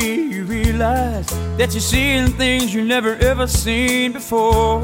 you realize that you're seeing things you never ever seen before.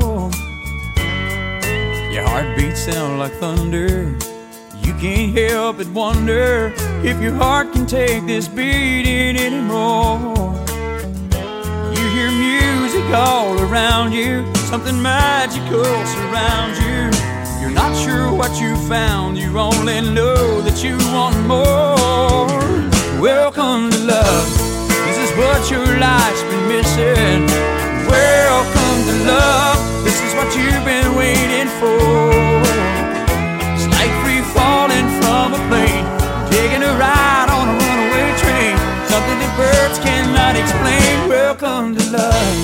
Your heartbeats sound like thunder. You can't help but wonder if your heart can take this beating anymore. You hear music all around you, something magical surrounds you. You're not sure what you found, you only know that you want more. Welcome to love, this is what your life's been missing. Welcome to love, this is what you've been waiting for. It's like free falling from a plane, taking a ride on a runaway train, something that birds cannot explain. Welcome to love.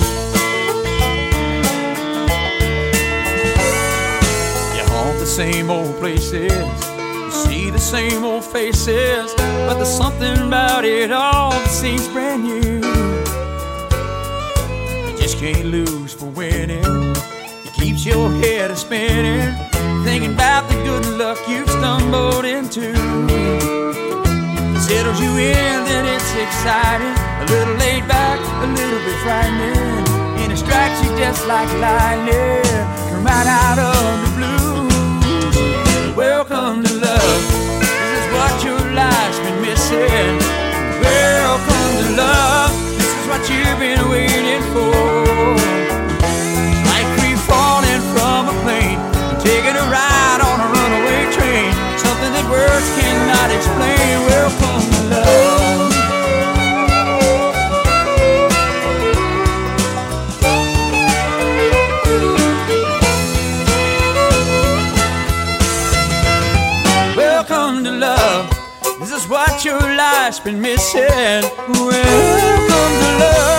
You haunt the same old places, you see the same old faces, but there's something about it all that seems brand new. You just can't lose for winning. It keeps your head a-spinning, thinking about the good luck you've stumbled into. It settles you in, then it's exciting, a little laid back, a little bit frightening, and it strikes you just like lightning from right out of the blue. Welcome to love, this is what your life's been missing. Welcome to love, this is what you've been waiting for. Like free falling from a plane, taking a ride on a runaway train, something that words cannot explain. Welcome to love. Welcome to love, this is what your life's been missing. Welcome to love.